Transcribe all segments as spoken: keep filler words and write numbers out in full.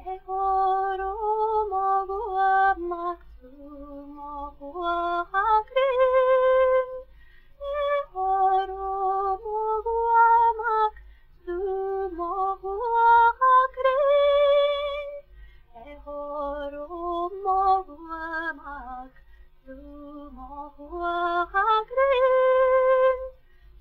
Ehoro mogua maxu mogua hakrin. Ehoro mogua maxu mogua hakrin. Ehoro mogua maxu mogua hakrin.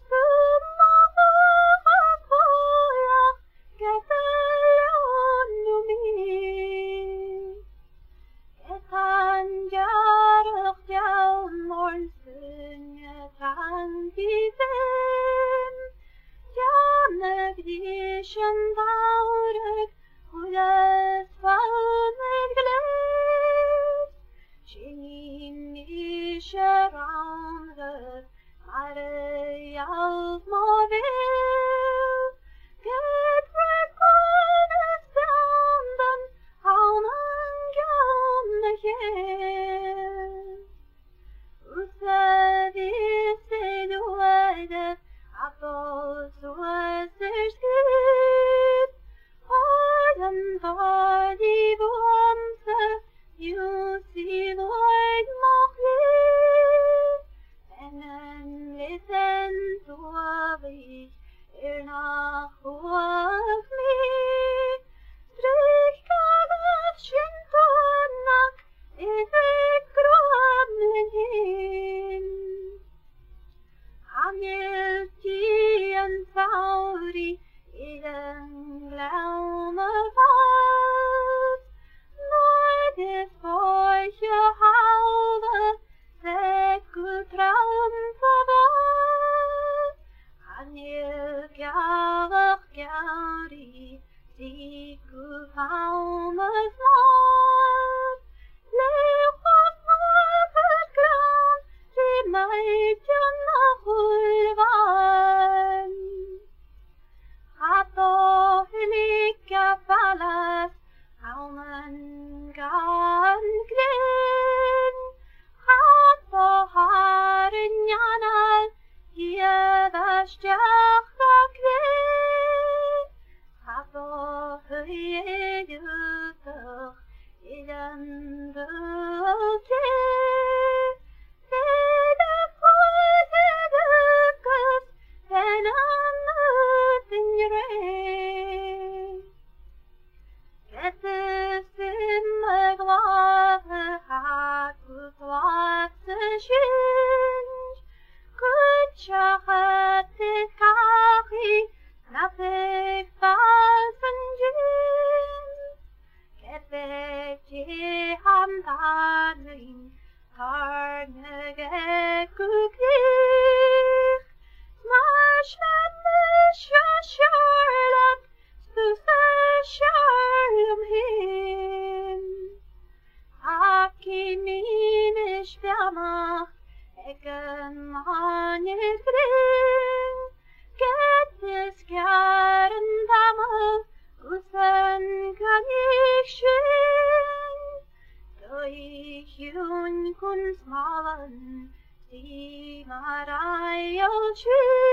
Vision bouwrug, hoe het van het gleed. Geen is er ander, maar jou maar wil. Get record het standen, hou mijn gamle geel. Hoe ze is het woorden, appels was er skip. Orden var die boomse, you see Lord mogelijk. En een listen toavig, er nach hoog mee. Strik kan het schintonak, is ik gromen heen. Angel tien sauri, i den glaume vals. Nooit voor je halve, zeker traum verwas. Angel gavig gauri, zeker faume smas. Leeuw was nog het graan, die meidje nog hulvan. Hato hilika falas, haumen gan glen. Hato haren janal, hiedast jachta kven. Hato höje jutoch, i den dulte. Vede fode dukkes, den annet in rei. Gette simme glade, hakut vasse skinj. Kutja hattet kachi, nappek falsen gin. Gette je ham dadling, tarnege kuklich. Smash met misha Charlotte, stuse Charlem hin. Haki minish fjamach, eken manjet gring. Gettes kjaren damme, usen kan ik schwing. Då ich jung kun smalen, die Marai al